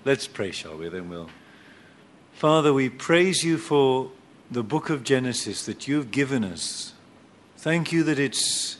Let's pray, shall we? Then we'll. Father, we praise you for the book of Genesis that you've given us. Thank you that it's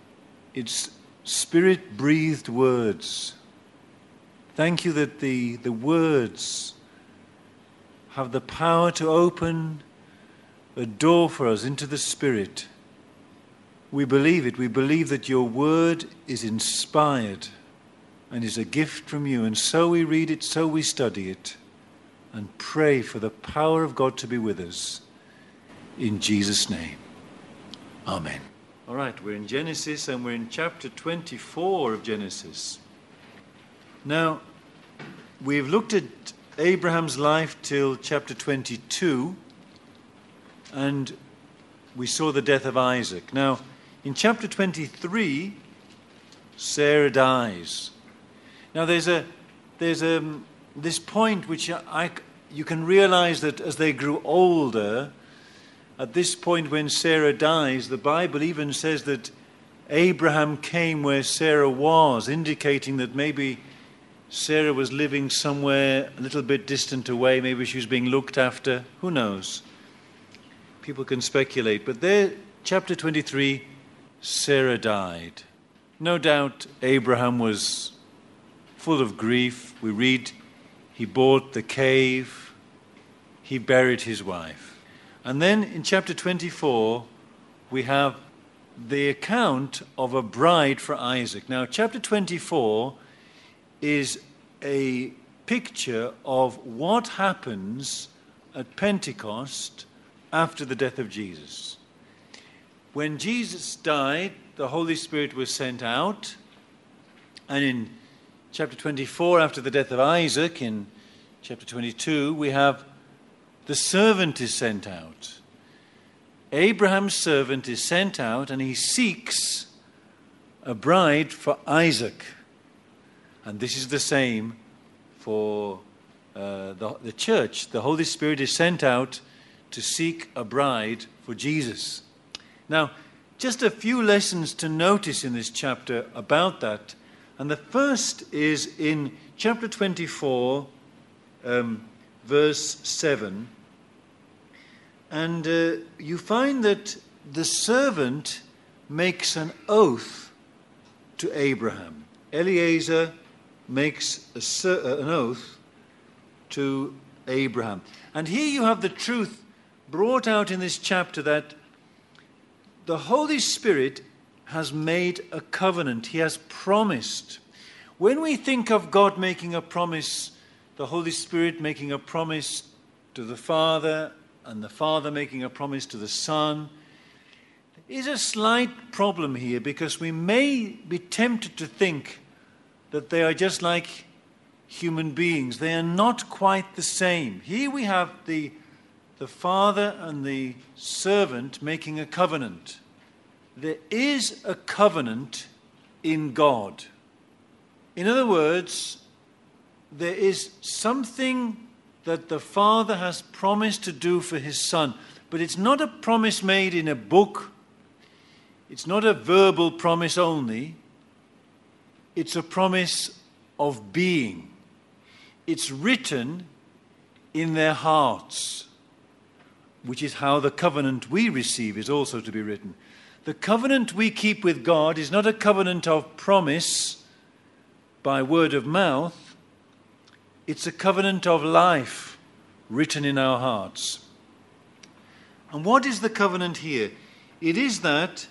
Spirit-breathed words. Thank you that the words have the power to open a door for us into the Spirit. We believe it. We believe that your word is inspired and is a gift from you. And so we read it, so we study it, and pray for the power of God to be with us. In Jesus' name. Amen. All right, we're in Genesis and we're in chapter 24 of Genesis. Now, we've looked at Abraham's life till chapter 22, and we saw the death of Isaac. Now, in chapter 23, Sarah dies. Now, there's this point which you can realize that as they grew older, at this point when Sarah dies, the Bible even says that Abraham came where Sarah was, indicating that maybe Sarah was living somewhere a little bit distant away. Maybe she was being looked after. Who knows? People can speculate. But there, chapter 23, Sarah died. No doubt Abraham was full of grief. We read he bought the cave. He buried his wife. And then in chapter 24, we have the account of a bride for Isaac. Now, chapter 24 is a picture of what happens at Pentecost after the death of Jesus. When Jesus died, the Holy Spirit was sent out. And in chapter 24, after the death of Isaac, in chapter 22, we have the servant is sent out. Abraham's servant is sent out and he seeks a bride for Isaac. And this is the same for the church. The Holy Spirit is sent out to seek a bride for Jesus. Now, just a few lessons to notice in this chapter about that. And the first is in chapter 24, verse 7. And you find that the servant makes an oath to Abraham. Eliezer makes an oath to Abraham. And here you have the truth brought out in this chapter that the Holy Spirit has made a covenant. He has promised. When we think of God making a promise, the Holy Spirit making a promise to the Father, and the Father making a promise to the Son, there is a slight problem here because we may be tempted to think that they are just like human beings. They are not quite the same. Here we have the Father and the servant making a covenant. There is a covenant in God. In other words, there is something that the Father has promised to do for his Son. But it's not a promise made in a book. It's not a verbal promise only. It's a promise of being. It's written in their hearts, which is how the covenant we receive is also to be written. The covenant we keep with God is not a covenant of promise by word of mouth. It's a covenant of life written in our hearts. And what is the covenant here? It is that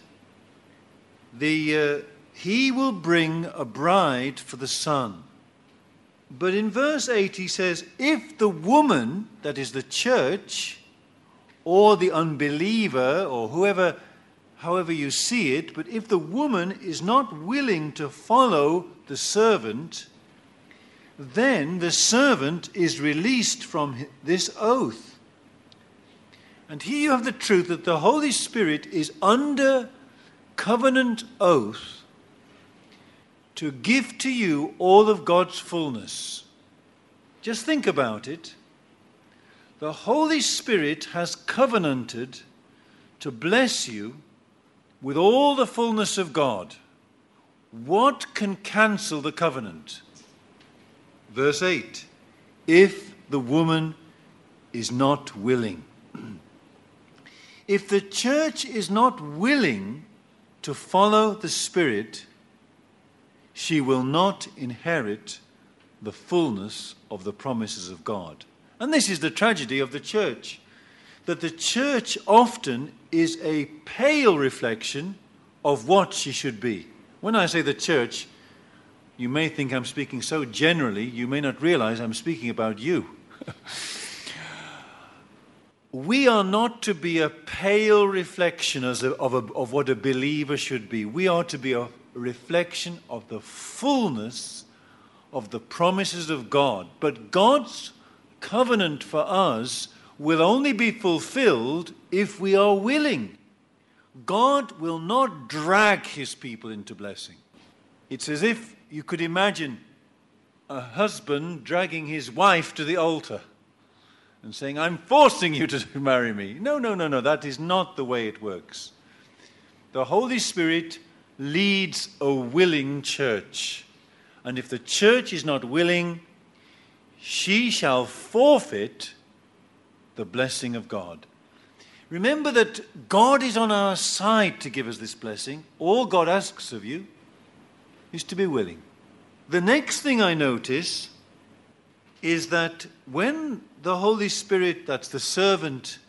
he will bring a bride for the Son. But in verse 8 he says, if the woman, that is the church, or the unbeliever, or however you see it, but if the woman is not willing to follow the servant, then the servant is released from this oath. And here you have the truth that the Holy Spirit is under covenant oath to give to you all of God's fullness. Just think about it. The Holy Spirit has covenanted to bless you with all the fullness of God. What can cancel the covenant? Verse 8, if the woman is not willing. If the church is not willing to follow the Spirit, she will not inherit the fullness of the promises of God. And this is the tragedy of the church, that the church often is a pale reflection of what she should be. When I say the church, you may think I'm speaking so generally, you may not realize I'm speaking about you. We are not to be a pale reflection of what a believer should be. We are to be a reflection of the fullness of the promises of God. But God's covenant for us will only be fulfilled if we are willing. God will not drag his people into blessing. It's as if you could imagine a husband dragging his wife to the altar and saying, I'm forcing you to marry me. No, that is not the way it works. The Holy Spirit leads a willing church. And if the church is not willing, she shall forfeit the blessing of God. Remember that God is on our side to give us this blessing. All God asks of you is to be willing. The next thing I notice is that when the Holy Spirit, that's the servant,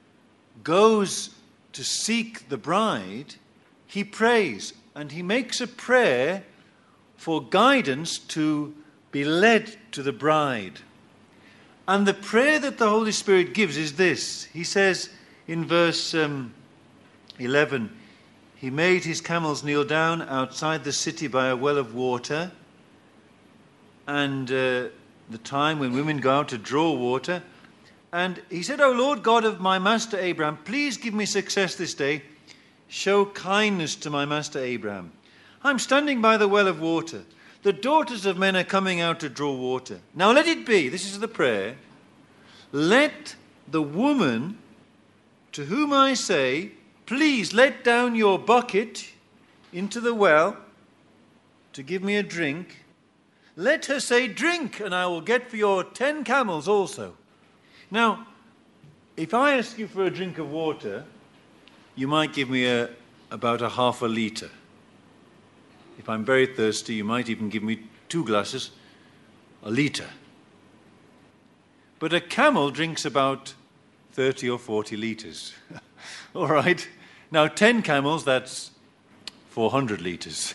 goes to seek the bride, he prays and he makes a prayer for guidance to be led to the bride. And the prayer that the Holy Spirit gives is this. He says in verse 11, he made his camels kneel down outside the city by a well of water, and the time when women go out to draw water. And he said, O Lord God of my master Abraham, please give me success this day. Show kindness to my master Abraham. I'm standing by the well of water. The daughters of men are coming out to draw water. Now let it be, this is the prayer, let the woman to whom I say, please let down your bucket into the well to give me a drink. Let her say, drink, and I will get for your 10 camels also. Now, if I ask you for a drink of water, you might give me about a half a litre. If I'm very thirsty, you might even give me 2 glasses, a litre. But a camel drinks about 30 or 40 litres. All right? Now, 10 camels, that's 400 litres.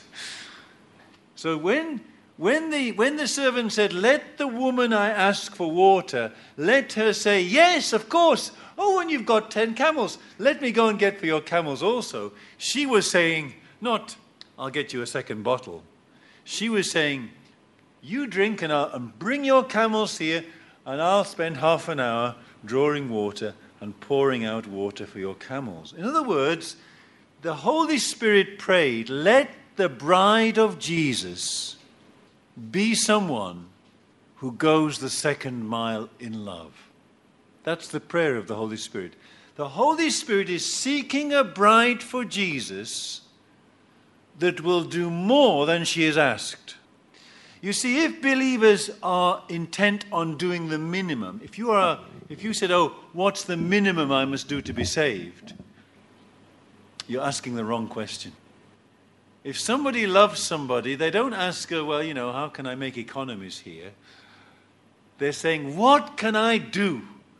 So when the servant said, let the woman I ask for water, let her say, yes, of course. Oh, and you've got 10 camels. Let me go and get for your camels also. She was saying, not, I'll get you a second bottle. She was saying, you drink and bring your camels here, and I'll spend half an hour drawing water and pouring out water for your camels. In other words, the Holy Spirit prayed, let the bride of Jesus be someone who goes the second mile in love. That's the prayer of the Holy Spirit. The Holy Spirit is seeking a bride for Jesus that will do more than she is asked. You see, if believers are intent on doing the minimum, if you said, oh, what's the minimum I must do to be saved? You're asking the wrong question. If somebody loves somebody, they don't ask her, well, how can I make economies here? They're saying, what can I do?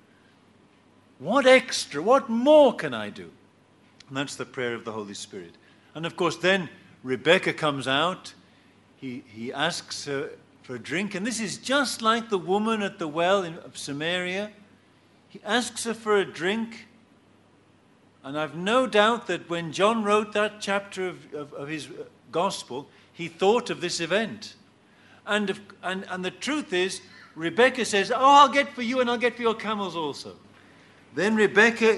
What extra, what more can I do? And that's the prayer of the Holy Spirit. And of course, then Rebecca comes out. He asks her for a drink. And this is just like the woman at the well of Samaria. He asks her for a drink. And I've no doubt that when John wrote that chapter of his gospel, he thought of this event. And the truth is, Rebecca says, oh, I'll get for you and I'll get for your camels also. Then Rebecca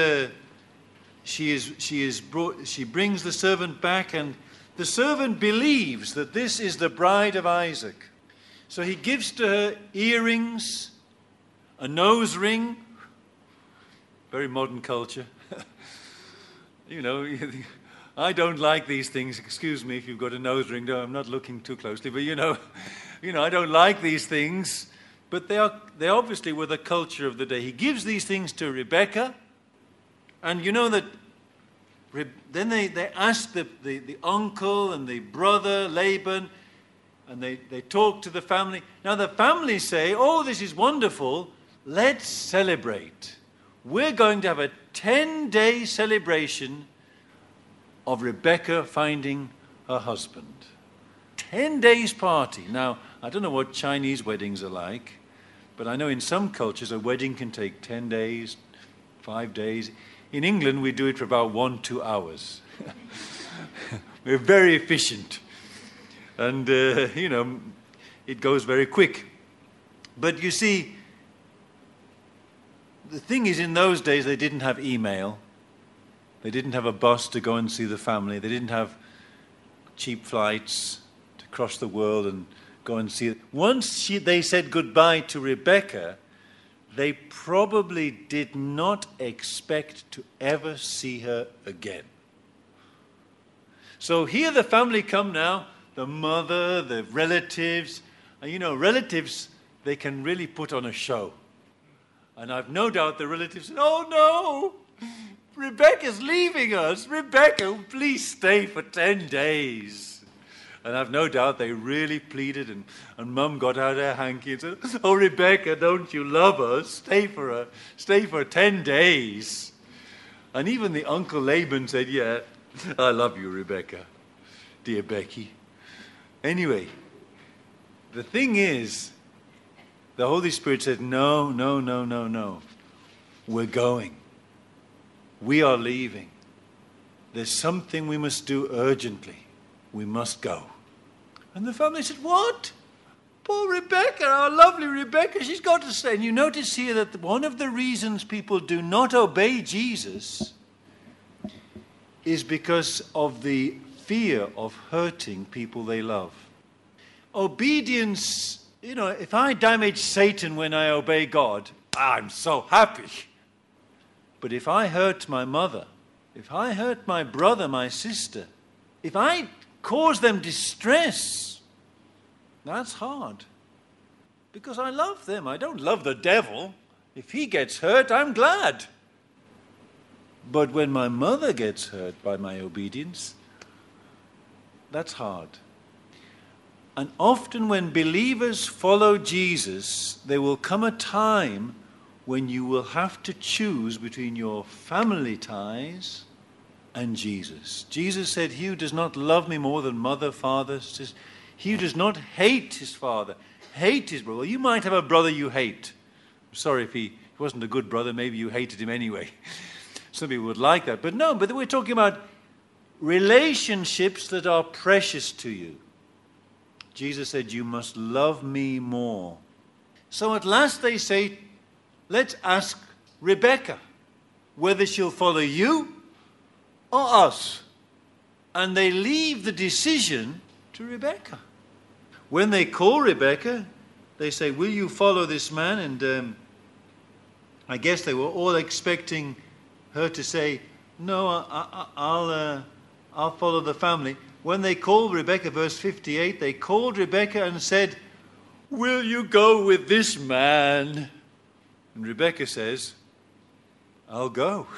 she brings the servant back, and the servant believes that this is the bride of Isaac. So he gives to her earrings, a nose ring, very modern culture. I don't like these things. Excuse me if you've got a nose ring. No, I'm not looking too closely, but I don't like these things. But they obviously were the culture of the day. He gives these things to Rebekah, and you know that then they ask the uncle and the brother, Laban, and they talk to the family. Now the family say, oh, this is wonderful, let's celebrate. We're going to have a 10-day celebration of Rebekah finding her husband. 10 days party. Now, I don't know what Chinese weddings are like, but I know in some cultures a wedding can take 10 days, 5 days. In England, we do it for about 1-2 hours. We're very efficient. And, it goes very quick. But you see, the thing is, in those days, they didn't have email. They didn't have a bus to go and see the family. They didn't have cheap flights to cross the world and go and see it. Once they said goodbye to Rebekah, they probably did not expect to ever see her again. So here the family come now, the mother, the relatives. And relatives, they can really put on a show. And I've no doubt the relatives said, oh no, Rebekah's leaving us. Rebekah, please stay for 10 days. And I've no doubt they really pleaded, and Mum got out her hanky and said, oh, Rebekah, don't you love us? Stay for 10 days. And even the Uncle Laban said, yeah, I love you, Rebekah, dear Becky. Anyway, the thing is, the Holy Spirit said, no. We're going. We are leaving. There's something we must do urgently. We must go. And the family said, what? Poor Rebekah, our lovely Rebekah, she's got to stay. And you notice here that one of the reasons people do not obey Jesus is because of the fear of hurting people they love. Obedience, if I damage Satan when I obey God, I'm so happy. But if I hurt my mother, if I hurt my brother, my sister, if I cause them distress, that's hard. Because I love them. I don't love the devil. If he gets hurt, I'm glad. But when my mother gets hurt by my obedience, that's hard. And often when believers follow Jesus, there will come a time when you will have to choose between your family ties and Jesus. Jesus said, he who does not love me more than mother, father, sister, he who does not hate his father, hate his brother. Well, you might have a brother you hate. I'm sorry if he wasn't a good brother, maybe you hated him anyway. Some people would like that. But no, but we're talking about relationships that are precious to you. Jesus said, you must love me more. So at last they say, let's ask Rebekah whether she'll follow you or us. And they leave the decision to Rebekah. When they call Rebekah, they say, will you follow this man? And I guess they were all expecting her to say, no, I'll follow the family. When they called Rebekah, verse 58, they called Rebekah and said, will you go with this man? And Rebekah says, I'll go.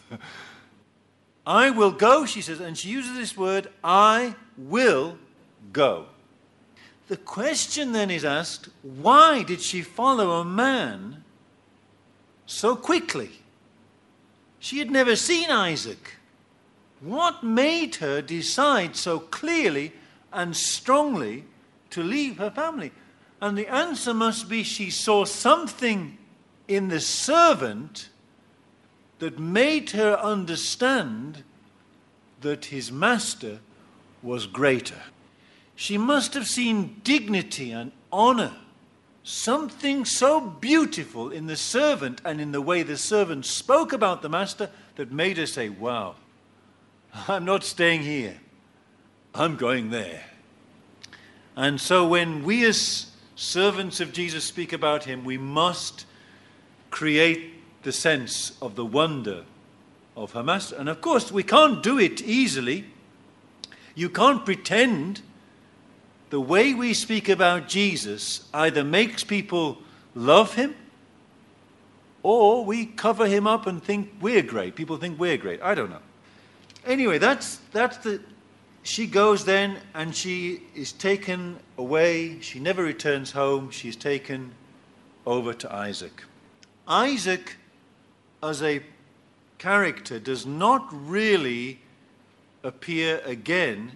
I will go, she says, and she uses this word, I will go. The question then is asked, why did she follow a man so quickly? She had never seen Isaac. What made her decide so clearly and strongly to leave her family? And the answer must be she saw something in the servant that made her understand that his master was greater. She must have seen dignity and honor, something so beautiful in the servant and in the way the servant spoke about the master that made her say, wow, I'm not staying here. I'm going there. And so when we as servants of Jesus speak about him, we must create the sense of the wonder of her master. And of course, we can't do it easily. You can't pretend the way we speak about Jesus either makes people love him, or we cover him up and think we're great. People think we're great. I don't know. Anyway, she goes then and she is taken away. She never returns home. She's taken over to Isaac. Isaac, as a character, does not really appear again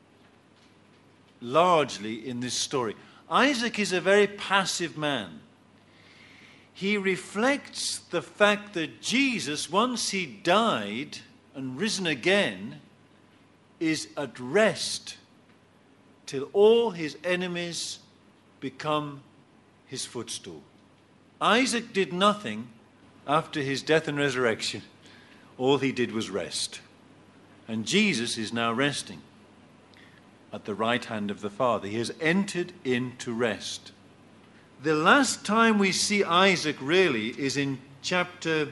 largely in this story. Isaac is a very passive man. He reflects the fact that Jesus, once he died and risen again, is at rest till all his enemies become his footstool. Isaac did nothing after his death and resurrection. All he did was rest. And Jesus is now resting at the right hand of the Father. He has entered into rest. The last time we see Isaac really is in chapter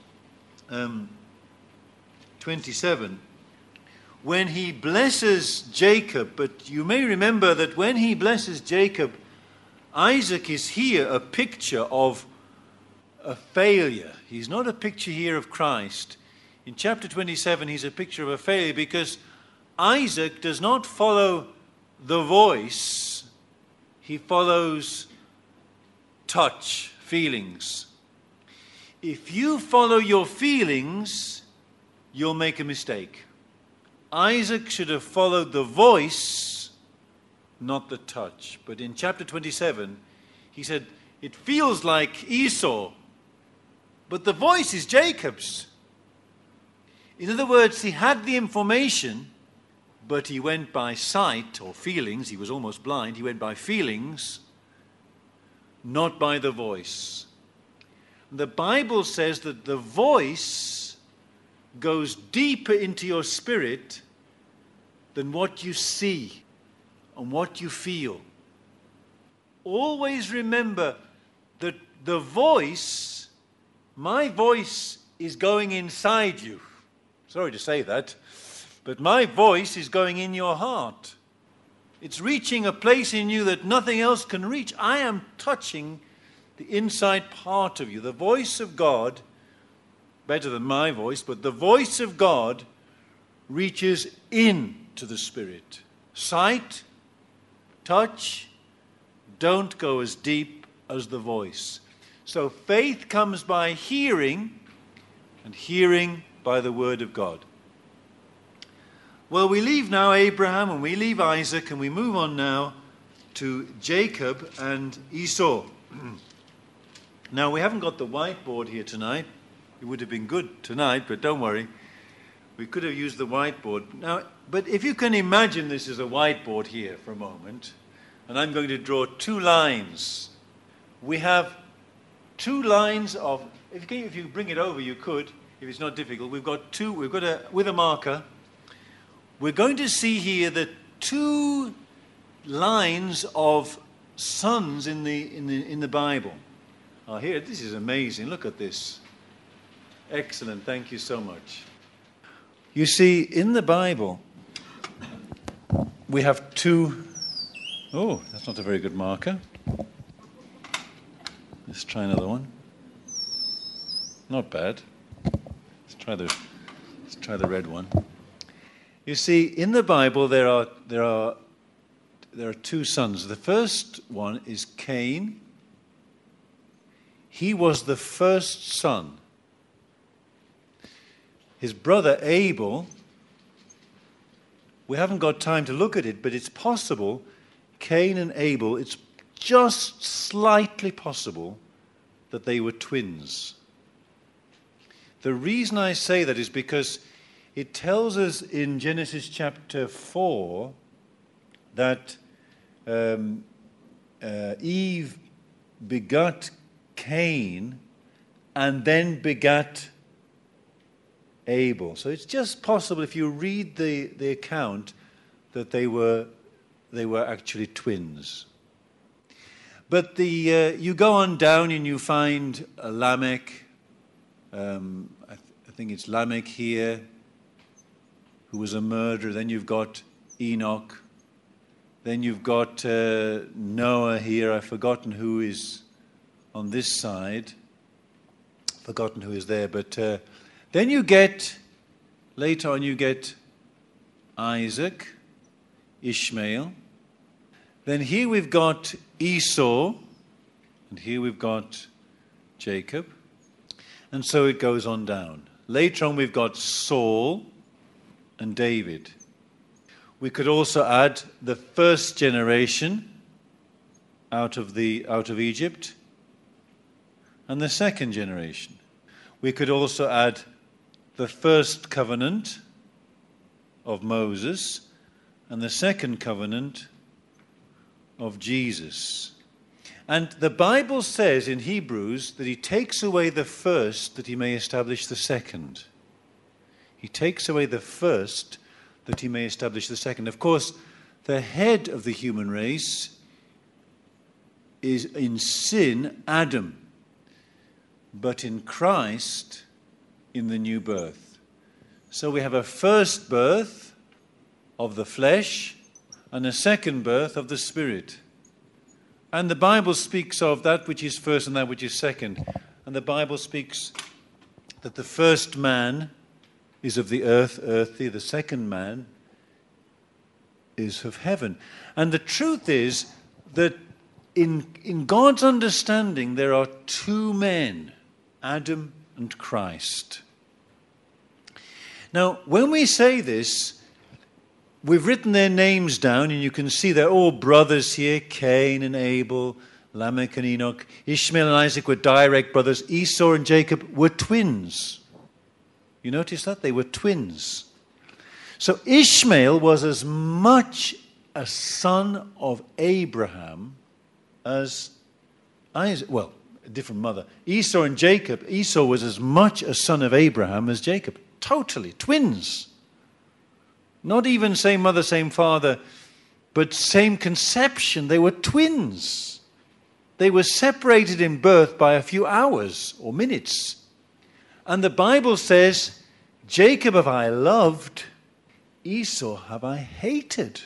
27, when he blesses Jacob. But you may remember that when he blesses Jacob, Isaac is here a picture of a failure. He's not a picture here of Christ. In chapter 27, he's a picture of a failure because Isaac does not follow the voice. He follows touch, feelings. If you follow your feelings, you'll make a mistake. Isaac should have followed the voice, not the touch. But in chapter 27, he said, it feels like Esau, but the voice is Jacob's. In other words, he had the information, but he went by sight or feelings. He was almost blind. He went by feelings, not by the voice. The Bible says that the voice goes deeper into your spirit than what you see and what you feel. Always remember that the voice, my voice, is going inside you. Sorry to say that, but my voice is going in your heart. It's reaching a place in you that nothing else can reach. I am touching the inside part of you. The voice of God, better than my voice, but the voice of God reaches into the spirit. Sight, touch, don't go as deep as the voice. So faith comes by hearing, and hearing by the word of God. Well, we leave now Abraham and we leave Isaac and we move on now to Jacob and Esau. Now, we haven't got the whiteboard here tonight. It would have been good tonight, but don't worry. We could have used the whiteboard. Now, but if you can imagine this as a whiteboard here for a moment, and I'm going to draw two lines. We have two lines of, if you bring it over, you could, if it's not difficult. With a marker, we're going to see here the two lines of sons in the Bible. Oh, here, this is amazing. Look at this. Excellent. Thank you so much. You see, in the Bible, we have two. Oh, that's not a very good marker. Let's try another one. Not bad. Let's try the red one. You see, in the Bible, there are two sons. The first one is Cain. He was the first son. His brother Abel, we haven't got time to look at it, but it's possible, Cain and Abel, it's just slightly possible that they were twins. The reason I say that is because it tells us in Genesis chapter 4 that Eve begot Cain and then begat Abel. So it's just possible, if you read the account, that they were actually twins. But you go on down and you find Lamech. I think it's Lamech here, who was a murderer. Then you've got Enoch. Then you've got Noah here. I've forgotten who is on this side. Forgotten who is there, but then you get, later on you get Isaac, Ishmael. Then here we've got Esau, and here we've got Jacob. And so it goes on down. Later on we've got Saul and David. We could also add the first generation out of Egypt and the second generation. We could also add the first covenant of Moses and the second covenant of Jesus. And the Bible says in Hebrews that he takes away the first that he may establish the second. He takes away the first that he may establish the second. Of course, the head of the human race is in sin Adam, but in Christ in the new birth. So we have a first birth of the flesh and a second birth of the Spirit. And the Bible speaks of that which is first and that which is second. And the Bible speaks that the first man is of the earth, earthly. The second man is of heaven. And the truth is that in God's understanding, there are two men, Adam and Christ. Now, when we say this, we've written their names down, and you can see they're all brothers here, Cain and Abel, Lamech and Enoch. Ishmael and Isaac were direct brothers. Esau and Jacob were twins. You notice that? They were twins. So Ishmael was as much a son of Abraham as Isaac. Well, a different mother. Esau and Jacob. Esau was as much a son of Abraham as Jacob. Totally. Twins. Not even same mother, same father, but same conception. They were twins. They were separated in birth by a few hours or minutes. And the Bible says, Jacob have I loved, Esau have I hated.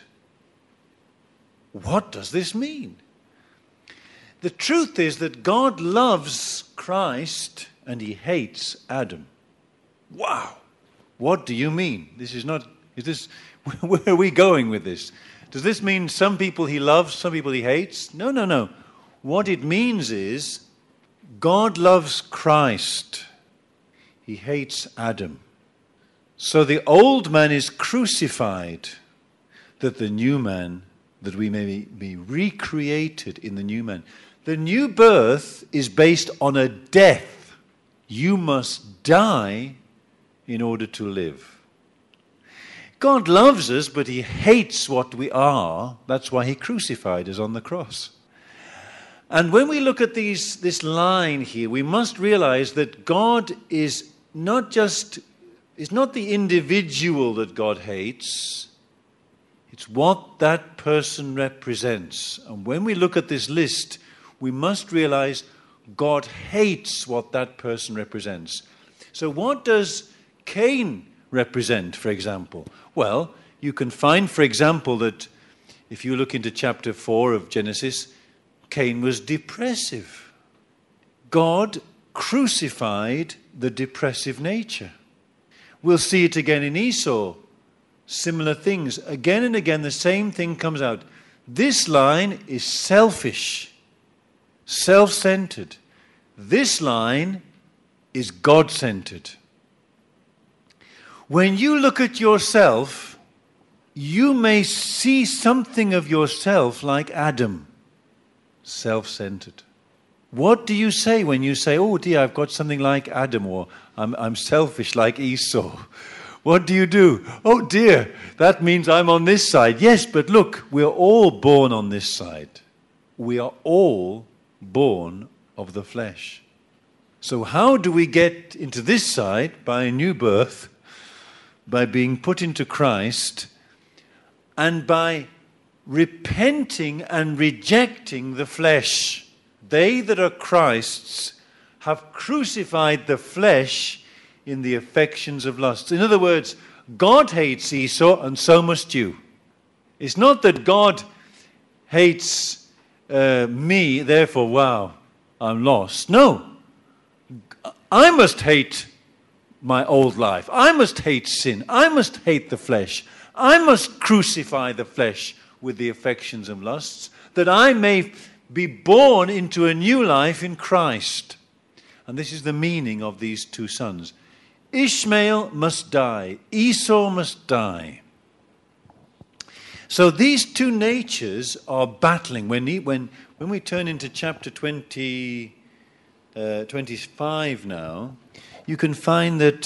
What does this mean? The truth is that God loves Christ and he hates Adam. Wow. What do you mean? Where are we going with this? Does this mean some people he loves, some people he hates? No. What it means is God loves Christ. He hates Adam. So the old man is crucified, that the new man, that we may be recreated in the new man. The new birth is based on a death. You must die in order to live. God loves us, but he hates what we are. That's why he crucified us on the cross. And when we look at this line here, we must realize that God is not the individual that God hates. It's what that person represents. And when we look at this list, we must realize God hates what that person represents. So what does Cain represent, for example? Well, you can find, for example, that if you look into chapter 4 of Genesis, Cain was depressive. God crucified the depressive nature. We'll see it again in Esau. Similar things. Again and again, the same thing comes out. This line is selfish, self-centered. This line is God-centered. When you look at yourself, you may see something of yourself like Adam, self-centered. What do you say when you say, oh dear, I've got something like Adam, or I'm selfish like Esau? What do you do? Oh dear, that means I'm on this side. Yes, but look, we're all born on this side. We are all born of the flesh. So how do we get into this side? By a new birth, by being put into Christ, and by repenting and rejecting the flesh. They that are Christ's have crucified the flesh in the affections of lust. In other words, God hates Esau, and so must you. It's not that God hates me, therefore, wow, I'm lost. No. I must hate my old life. I must hate sin. I must hate the flesh. I must crucify the flesh with the affections and lusts, that I may be born into a new life in Christ. And this is the meaning of these two sons. Ishmael must die. Esau must die. So these two natures are battling. When we turn into chapter 25 now, you can find that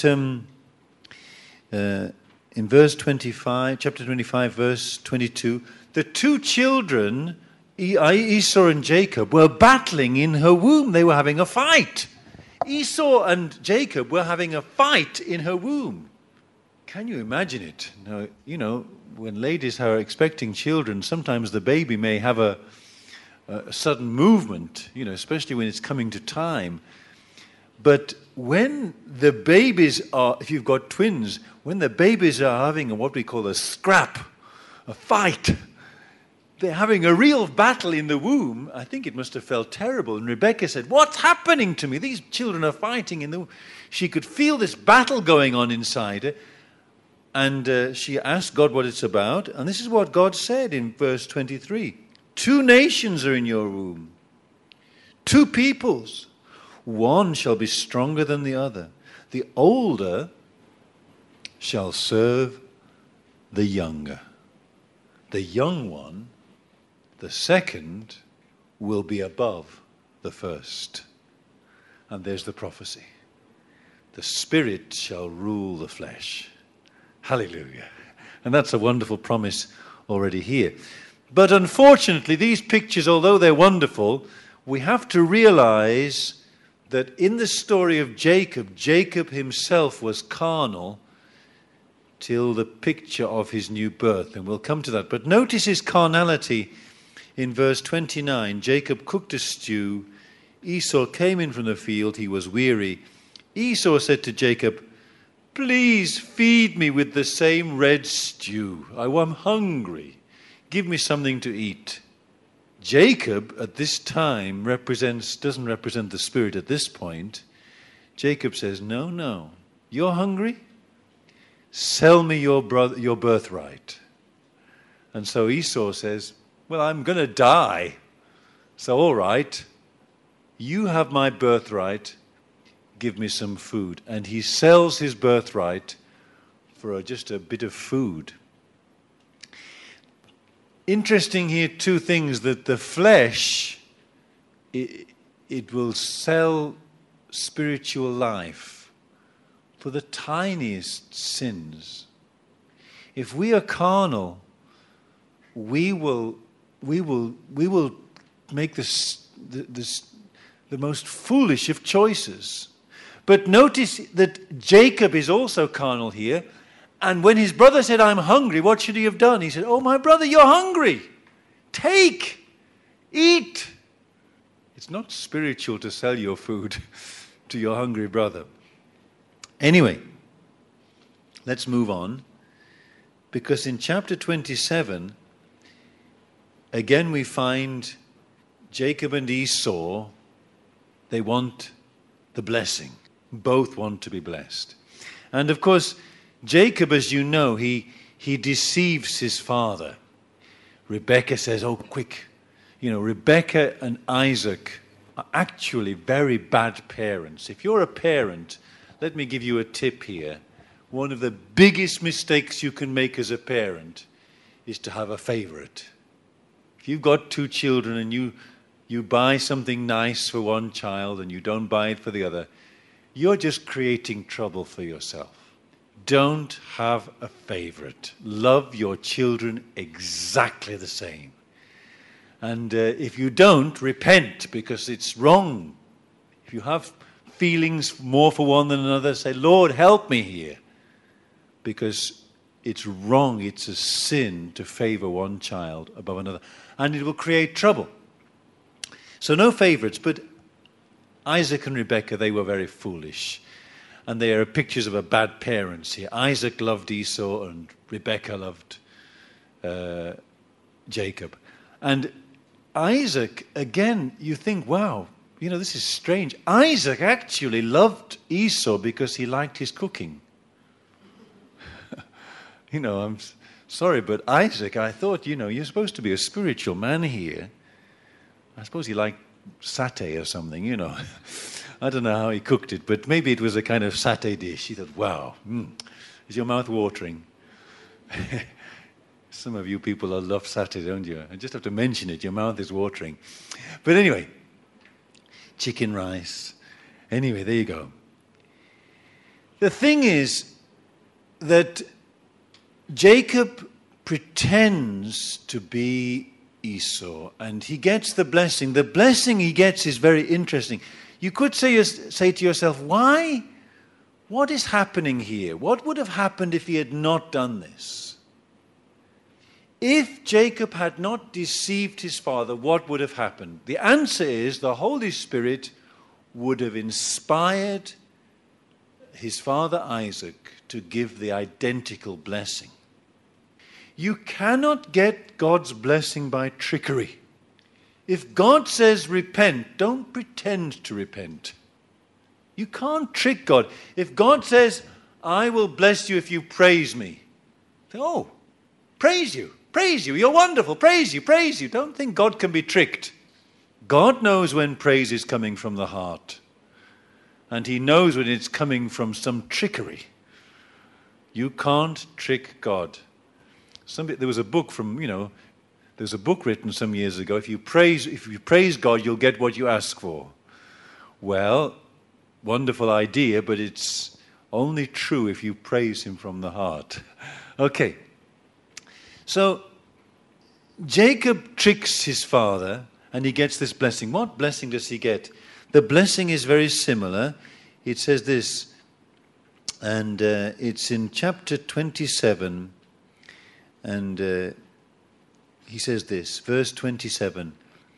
in verse 25, chapter 25, verse 22, the two children, Esau and Jacob, were battling in her womb. They were having a fight. Esau and Jacob were having a fight in her womb. Can you imagine it? Now, when ladies are expecting children, sometimes the baby may have a sudden movement, especially when it's coming to time. But when the babies are, if you've got twins, when the babies are having what we call a scrap, a fight, they're having a real battle in the womb. I think it must have felt terrible. And Rebecca said, "What's happening to me? These children are fighting in the womb." She could feel this battle going on inside her. And she asked God what it's about. And this is what God said in verse 23. 2 nations are in your womb. 2 peoples. One shall be stronger than the other. The older shall serve the younger. The young one, the second, will be above the first. And there's the prophecy. The Spirit shall rule the flesh. Hallelujah. And that's a wonderful promise already here. But unfortunately, these pictures, although they're wonderful, we have to realize that in the story of Jacob, Jacob himself was carnal till the picture of his new birth. And we'll come to that. But notice his carnality in verse 29. Jacob cooked a stew. Esau came in from the field. He was weary. Esau said to Jacob, "Please feed me with the same red stew. I am hungry. Give me something to eat." Jacob at this time doesn't represent the Spirit at this point. Jacob says, No, you're hungry? Sell me your birthright. And so Esau says, well, I'm going to die. So all right, you have my birthright. Give me some food. And he sells his birthright for just a bit of food. Interesting here, 2 things, that the flesh, it will sell spiritual life for the tiniest sins. If we are carnal, we will make the most foolish of choices. But notice that Jacob is also carnal here. And when his brother said, "I'm hungry," what should he have done? He said, "Oh, my brother, you're hungry. Take, eat." It's not spiritual to sell your food to your hungry brother. Anyway, let's move on. Because in chapter 27, again we find Jacob and Esau, they want the blessing. Both want to be blessed. And of course, Jacob, as you know, he deceives his father. Rebecca says, "Oh, quick." Rebecca and Isaac are actually very bad parents. If you're a parent, let me give you a tip here. One of the biggest mistakes you can make as a parent is to have a favorite. If you've got 2 children and you buy something nice for one child and you don't buy it for the other, you're just creating trouble for yourself. Don't have a favorite. Love your children exactly the same. And if you don't, repent, because it's wrong. If you have feelings more for one than another, say, "Lord, help me here." Because it's wrong, it's a sin to favor one child above another. And it will create trouble. So no favorites, but Isaac and Rebekah, they were very foolish. And they are pictures of a bad parents here. Isaac loved Esau and Rebekah loved Jacob. And Isaac, again, you think, wow, this is strange. Isaac actually loved Esau because he liked his cooking. I'm sorry, but Isaac, I thought, you're supposed to be a spiritual man here. I suppose he liked satay or something, I don't know how he cooked it, but maybe it was a kind of satay dish. He thought, wow, is your mouth watering? Some of you people love satay, don't you? I just have to mention it, your mouth is watering. But anyway, chicken rice. Anyway, there you go. The thing is that Jacob pretends to be Esau, and he gets the blessing. The blessing he gets is very interesting. You could say to yourself, why? What is happening here? What would have happened if he had not done this? If Jacob had not deceived his father, what would have happened? The answer is the Holy Spirit would have inspired his father Isaac to give the identical blessing. You cannot get God's blessing by trickery. If God says repent, don't pretend to repent. You can't trick God. If God says, I will bless you if you praise me, say, oh, praise you, you're wonderful, praise you. Don't think God can be tricked. God knows when praise is coming from the heart. And he knows when it's coming from some trickery. You can't trick God. There was a book there's a book written some years ago. If you praise God, you'll get what you ask for. Well, wonderful idea, but it's only true if you praise him from the heart. Okay. So, Jacob tricks his father, and he gets this blessing. What blessing does he get? The blessing is very similar. It says this, and it's in chapter 27, and he says this, verse 27,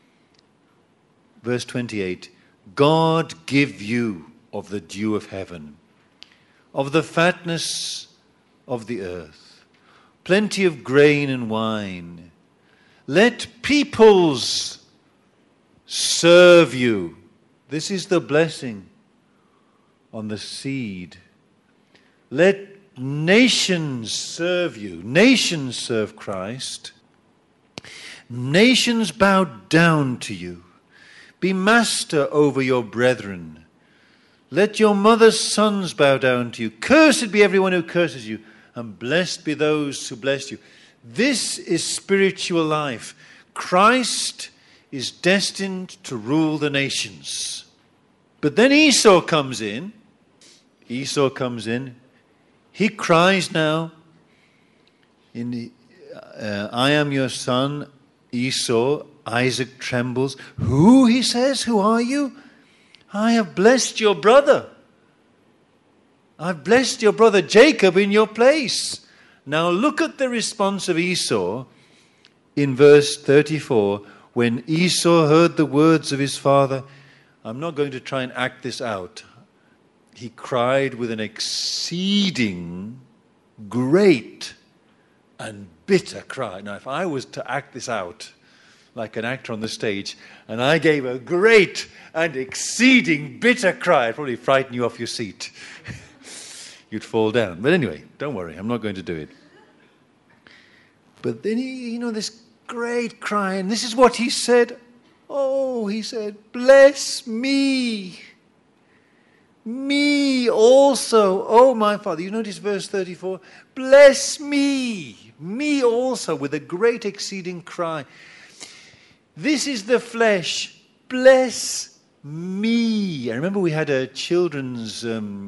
verse 28, God give you of the dew of heaven, of the fatness of the earth, plenty of grain and wine. Let peoples serve you. This is the blessing on the seed. Let nations serve you. Nations serve Christ. Nations bow down to you. Be master over your brethren. Let your mother's sons bow down to you. Cursed be everyone who curses you, and blessed be those who bless you. This is spiritual life. Christ is destined to rule the nations. But then Esau comes in. He cries now, I am your son, Esau. Isaac trembles. Who, he says, who are you? I have blessed your brother. I've blessed your brother Jacob in your place. Now look at the response of Esau in verse 34. When Esau heard the words of his father, I'm not going to try and act this out. He cried with an exceeding great and bitter cry. Now, if I was to act this out like an actor on the stage, and I gave a great and exceeding bitter cry, I'd probably frighten you off your seat. You'd fall down. But anyway, don't worry, I'm not going to do it. But then, this great cry, and this is what he said. Oh, he said, bless me. Me also, oh my Father. You notice verse 34? Bless me also, with a great exceeding cry. This is the flesh. Bless me. I remember we had a children's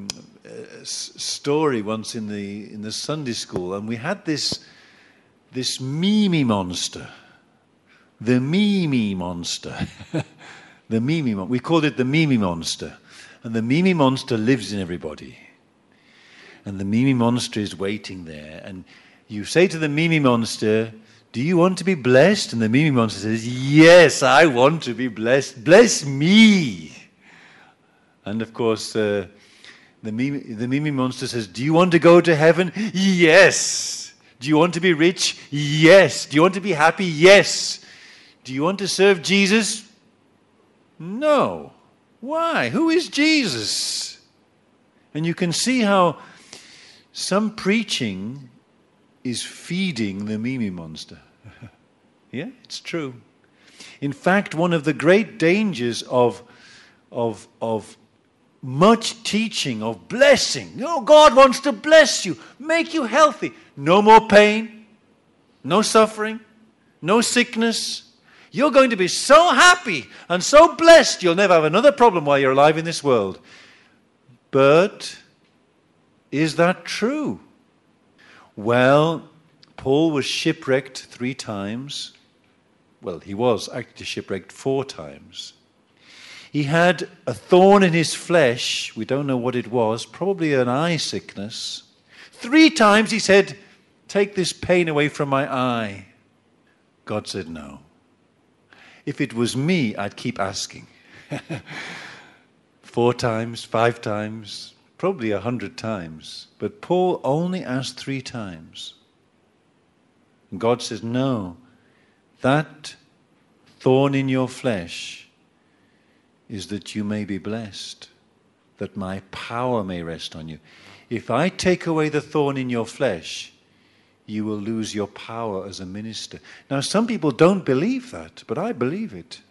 story once in the Sunday school, and we had this Mimi monster. The Mimi monster. We called it the Mimi monster. And the Mimi monster lives in everybody. And the Mimi monster is waiting there. And you say to the Mimi monster, do you want to be blessed? And the Mimi monster says, yes, I want to be blessed. Bless me. And of course, the Mimi monster says, do you want to go to heaven? Yes. Do you want to be rich? Yes. Do you want to be happy? Yes. Do you want to serve Jesus? No. Why? Who is Jesus? And you can see how some preaching is feeding the Mimi monster. Yeah, it's true. In fact, one of the great dangers of much teaching, of blessing. Oh, God wants to bless you, make you healthy. No more pain, no suffering, no sickness. You're going to be so happy and so blessed, you'll never have another problem while you're alive in this world. But is that true? Well, Paul was shipwrecked 3 times. Well, he was actually shipwrecked 4 times. He had a thorn in his flesh. We don't know what it was. Probably an eye sickness. 3 times he said, take this pain away from my eye. God said no. If it was me, I'd keep asking. 4 times, 5 times, probably 100 times. But Paul only asked 3 times. And God says, no, that thorn in your flesh is that you may be blessed, that my power may rest on you. If I take away the thorn in your flesh, you will lose your power as a minister. Now, some people don't believe that, but I believe it.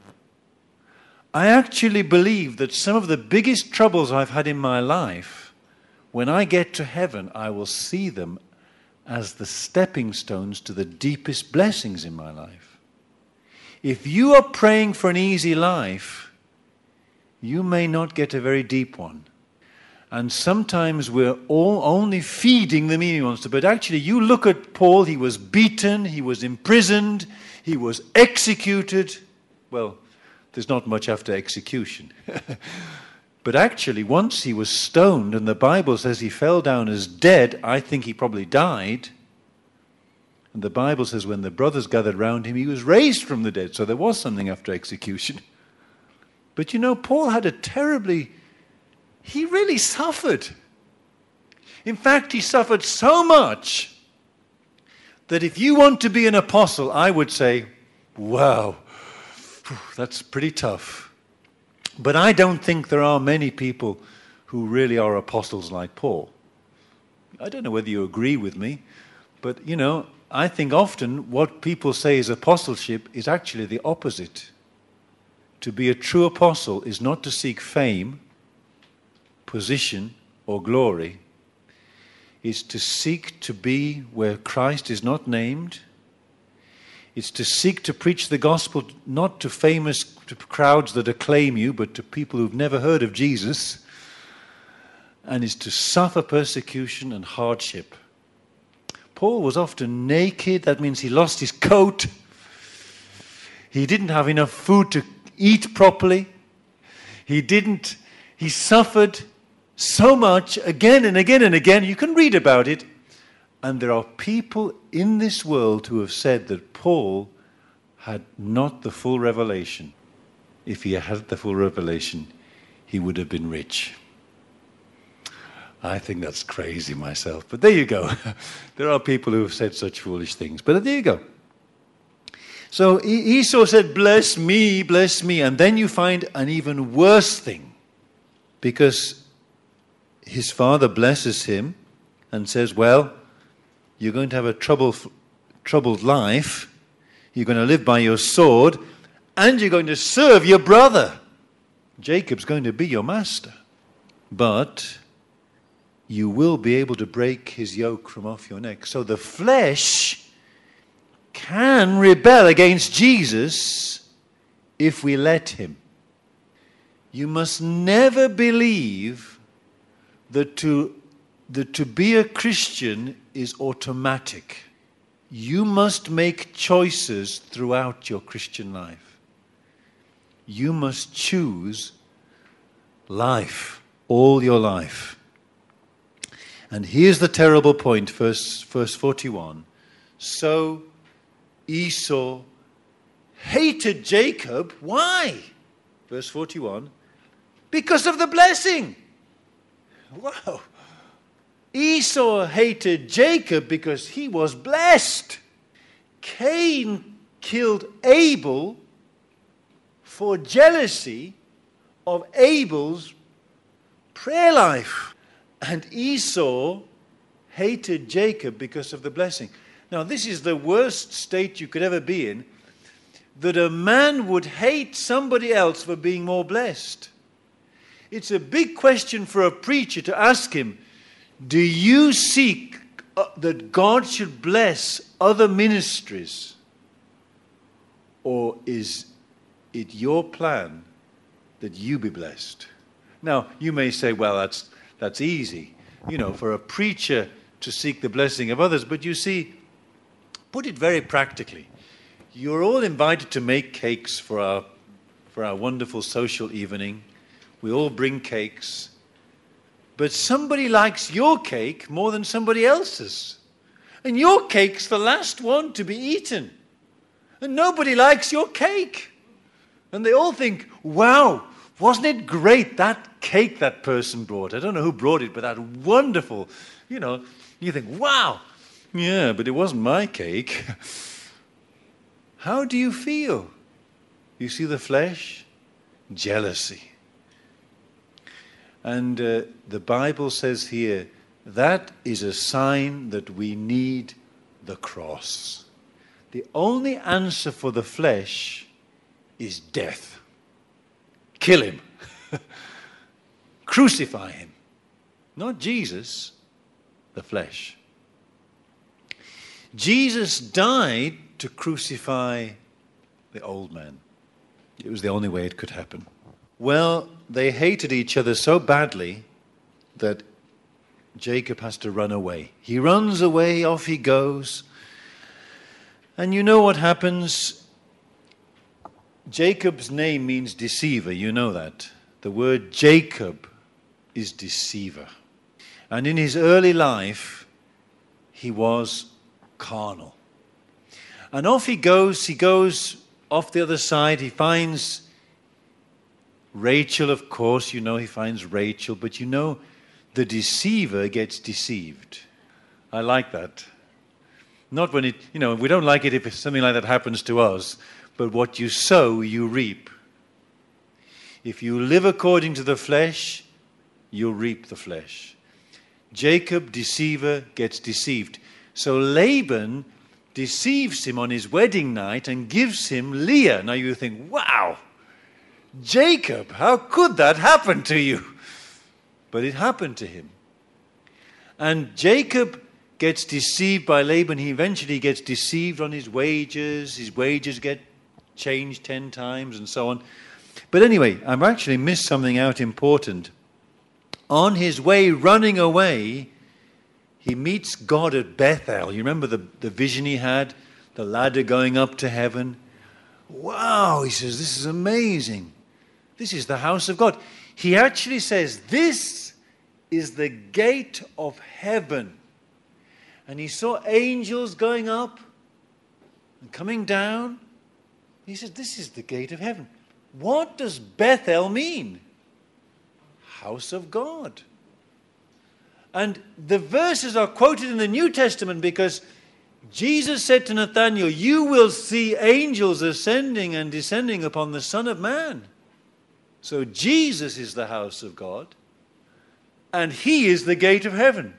I actually believe that some of the biggest troubles I've had in my life, when I get to heaven, I will see them as the stepping stones to the deepest blessings in my life. If you are praying for an easy life, you may not get a very deep one. And sometimes we're all only feeding the Mimi monster. But actually, you look at Paul, he was beaten, he was imprisoned, he was executed. Well, there's not much after execution. But actually, once he was stoned, and the Bible says he fell down as dead, I think he probably died. And the Bible says when the brothers gathered round him, he was raised from the dead. So there was something after execution. But you know, Paul had he really suffered. In fact, he suffered so much that if you want to be an apostle, I would say, wow, that's pretty tough. But I don't think there are many people who really are apostles like Paul. I don't know whether you agree with me, but you know, I think often what people say is apostleship is actually the opposite. To be a true apostle is not to seek fame, position, or glory. It's to seek to be where Christ is not named. It's to seek to preach the gospel not to to crowds that acclaim you, but to people who've never heard of Jesus. And it's to suffer persecution and hardship. Paul was often naked. That means he lost his coat. He didn't have enough food to eat properly. He suffered so much again and again and again. You can read about it. And there are people in this world who have said that Paul had not the full revelation. If he had the full revelation, he would have been rich. I think that's crazy myself. But there you go. There are people who have said such foolish things. But there you go. So Esau said, bless me, bless me. And then you find an even worse thing. Because his father blesses him and says, well, you're going to have a troubled life. You're going to live by your sword. And you're going to serve your brother. Jacob's going to be your master. But you will be able to break his yoke from off your neck. So the flesh can rebel against Jesus if we let him. You must never believe that to be a Christian is automatic. You must make choices throughout your Christian life. You must choose life all your life. And here's the terrible point, verse 41. So Esau hated Jacob. Why? Verse 41. Because of the blessing. Wow. Esau hated Jacob because he was blessed. Cain killed Abel for jealousy of Abel's prayer life. And Esau hated Jacob because of the blessing. Now, this is the worst state you could ever be in, that a man would hate somebody else for being more blessed. It's a big question for a preacher to ask him, do you seek that God should bless other ministries? Or is it your plan that you be blessed? Now, you may say, well, that's easy, for a preacher to seek the blessing of others. But you see, put it very practically. You're all invited to make cakes for our wonderful social evening. We all bring cakes. But somebody likes your cake more than somebody else's. And your cake's the last one to be eaten. And nobody likes your cake. And they all think, wow, wasn't it great, that cake that person brought? I don't know who brought it, but that wonderful. You think, wow, yeah, but it wasn't my cake. How do you feel? You see the flesh? Jealousy. And the Bible says here, that is a sign that we need the cross. The only answer for the flesh is death. Kill him. Crucify him. Not Jesus, the flesh. Jesus died to crucify the old man. It was the only way it could happen. Well, they hated each other so badly that Jacob has to run away. He runs away, off he goes. And you know what happens? Jacob's name means deceiver, you know that. The word Jacob is deceiver. And in his early life, he was carnal. And off he goes off the other side, he finds Rachel, of course, he finds Rachel, but the deceiver gets deceived. I like that. Not when we don't like it if something like that happens to us, but what you sow, you reap. If you live according to the flesh, you'll reap the flesh. Jacob, deceiver, gets deceived. So Laban deceives him on his wedding night and gives him Leah. Now you think, wow, Jacob, how could that happen to you? But it happened to him. And Jacob gets deceived by Laban. He eventually gets deceived on his wages. His wages get changed 10 times and so on. But anyway, I've actually missed something out important. On his way, running away, he meets God at Bethel. You remember the vision he had? The ladder going up to heaven. Wow, he says, this is amazing. This is the house of God. He actually says, this is the gate of heaven. And he saw angels going up and coming down. He said, this is the gate of heaven. What does Bethel mean? House of God. And the verses are quoted in the New Testament because Jesus said to Nathanael, you will see angels ascending and descending upon the Son of Man. So Jesus is the house of God, and he is the gate of heaven.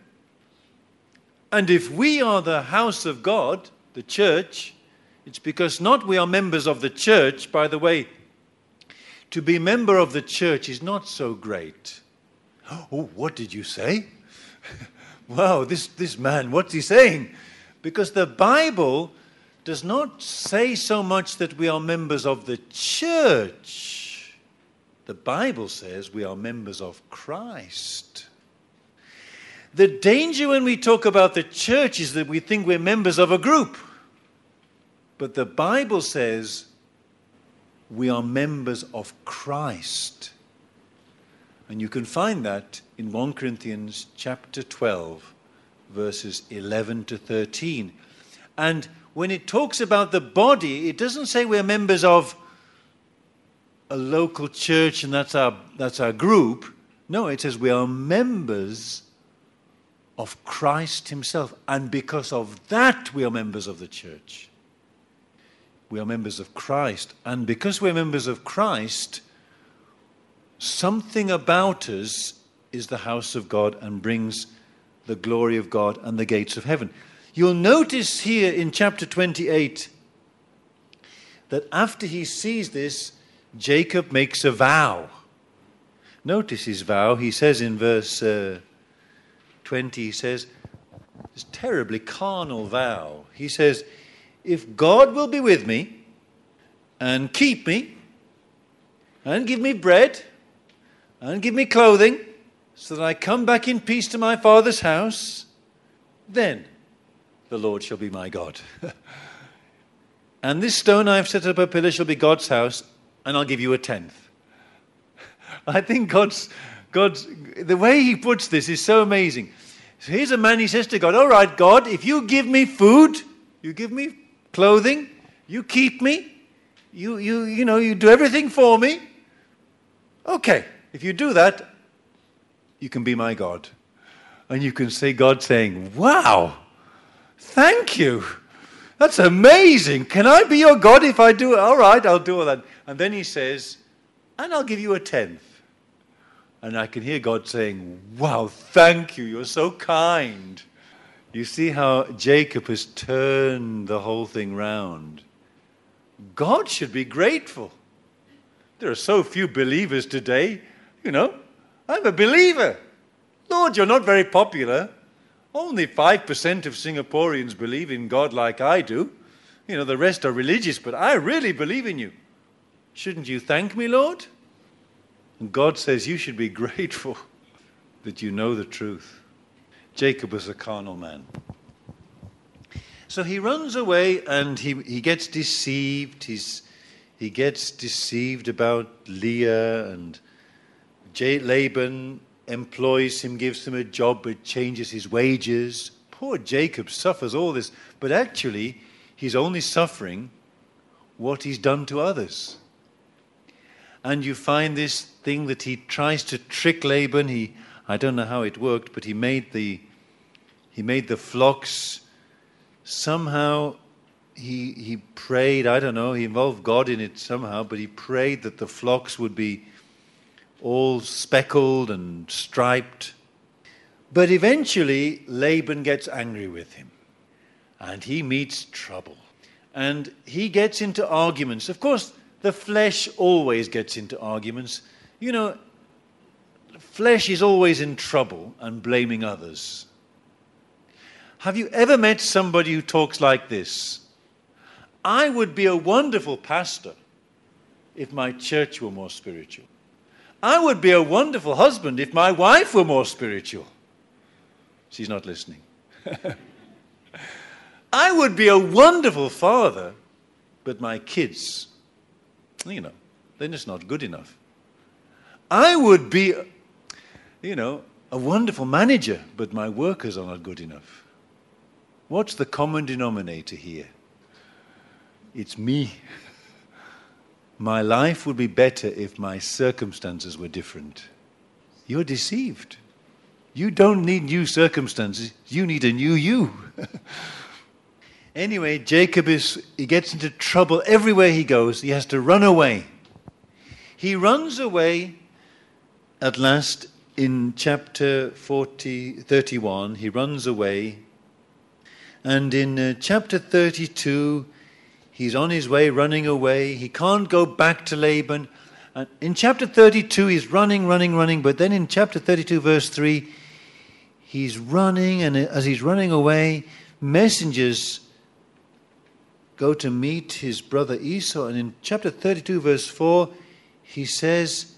And if we are the house of God, the church, it's because not we are members of the church. By the way, to be member of the church is not so great. Oh, what did you say? Wow, this man, what's he saying? Because the Bible does not say so much that we are members of the church. The Bible says we are members of Christ. The danger when we talk about the church is that we think we're members of a group. But the Bible says we are members of Christ. And you can find that in 1 Corinthians chapter 12, verses 11 to 13. And when it talks about the body, it doesn't say we're members of a local church and that's our group. No, it says we are members of Christ himself. And because of that, we are members of the church. We are members of Christ. And because we're members of Christ, something about us is the house of God and brings the glory of God and the gates of heaven. You'll notice here in chapter 28 that after he sees this, Jacob makes a vow. Notice his vow. He says in verse 20, he says, this terribly carnal vow. He says, if God will be with me and keep me and give me bread and give me clothing so that I come back in peace to my father's house, then the Lord shall be my God. And this stone I have set up a pillar shall be God's house, and I'll give you a tenth. I think God's the way he puts this is so amazing. So here's a man, he says to God, all right, God, if you give me food, you give me clothing, you keep me, you do everything for me. Okay, if you do that, you can be my God. And you can say God saying, wow, thank you. That's amazing. Can I be your God if I do it? All right, I'll do all that. And then he says, and I'll give you a tenth. And I can hear God saying, wow, thank you. You're so kind. You see how Jacob has turned the whole thing round. God should be grateful. There are so few believers today. I'm a believer. Lord, you're not very popular. Only 5% of Singaporeans believe in God like I do. The rest are religious, but I really believe in you. Shouldn't you thank me, Lord? And God says you should be grateful that you know the truth. Jacob was a carnal man. So he runs away and he gets deceived. He gets deceived about Leah, and Laban employs him, gives him a job, but changes his wages. Poor Jacob suffers all this, but actually he's only suffering what he's done to others. And you find this thing that he tries to trick Laban. I don't know how it worked, but he made the flocks. Somehow he prayed, I don't know, he involved God in it somehow, but he prayed that the flocks would be all speckled and striped. But eventually Laban gets angry with him and he meets trouble. And he gets into arguments. Of course, the flesh always gets into arguments. Flesh is always in trouble and blaming others. Have you ever met somebody who talks like this? I would be a wonderful pastor if my church were more spiritual. I would be a wonderful husband if my wife were more spiritual. She's not listening. I would be a wonderful father, but my kids, they're just not good enough. I would be, a wonderful manager, but my workers are not good enough. What's the common denominator here? It's me. My life would be better if my circumstances were different. You're deceived. You don't need new circumstances. You need a new you. Anyway, Jacob he gets into trouble everywhere he goes. He has to run away. He runs away at last in chapter 31. He runs away. And in chapter 32, he's on his way, running away. He can't go back to Laban. And in chapter 32, he's running. But then in chapter 32, verse 3, he's running. And as he's running away, messengers go to meet his brother Esau. And in chapter 32, verse 4, he says,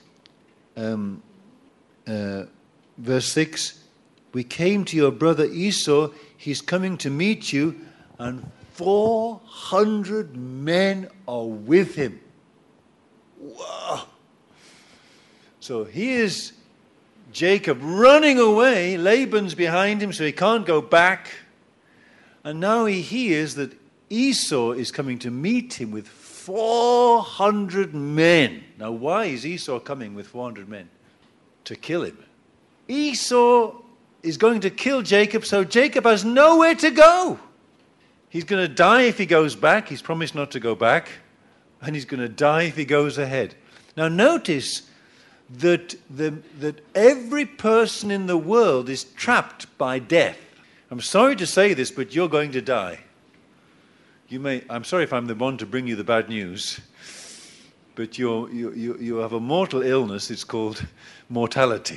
verse 6, we came to your brother Esau. He's coming to meet you. And 400 men are with him. Wow. So here's Jacob running away. Laban's behind him, so he can't go back. And now he hears that Esau is coming to meet him with 400 men. Now, why is Esau coming with 400 men? To kill him. Esau is going to kill Jacob, so Jacob has nowhere to go. He's going to die if he goes back. He's promised not to go back. And he's going to die if he goes ahead. Now notice, that every person in the world is trapped by death. I'm sorry to say this, but you're going to die. I'm sorry if I'm the one to bring you the bad news, but you have a mortal illness. It's called mortality.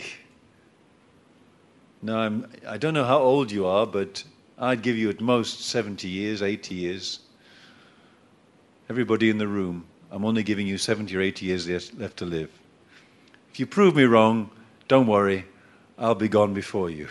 Now, I don't know how old you are, but I'd give you at most 70 years, 80 years. Everybody in the room, I'm only giving you 70 or 80 years left to live. If you prove me wrong, don't worry, I'll be gone before you.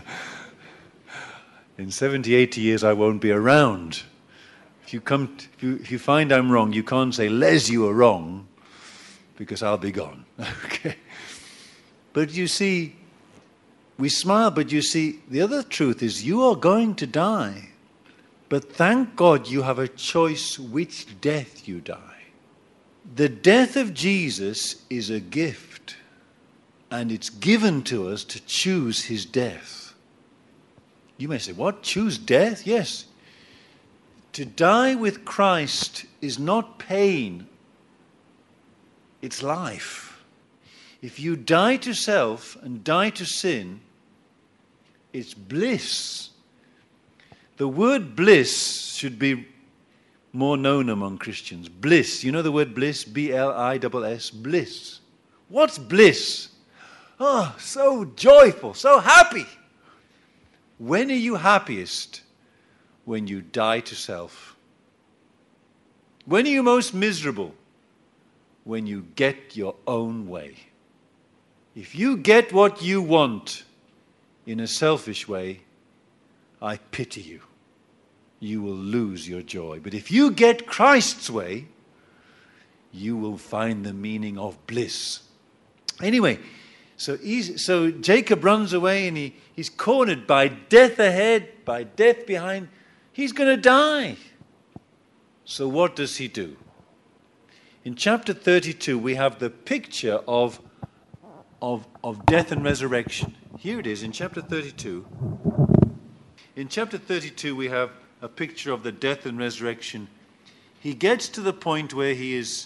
In 70, 80 years, I won't be around. If you find I'm wrong, you can't say, Les, you are wrong, because I'll be gone. Okay. But you see, we smile, but you see, the other truth is you are going to die. But thank God you have a choice which death you die. The death of Jesus is a gift, and it's given to us to choose his death. You may say, what? Choose death? Yes. To die with Christ is not pain, it's life. If you die to self and die to sin, it's bliss. The word bliss should be more known among Christians. Bliss. You know the word bliss? B-L-I-S-S. Bliss. What's bliss? Oh, so joyful, so happy. When are you happiest? When you die to self. When are you most miserable? When you get your own way. If you get what you want in a selfish way, I pity you. You will lose your joy. But if you get Christ's way, you will find the meaning of bliss. Anyway, so Jacob runs away and he's cornered by death ahead, by death behind. He's going to die. So what does he do? In chapter 32, we have the picture of death and resurrection. Here it is in chapter 32. In chapter 32, we have a picture of the death and resurrection. He gets to the point where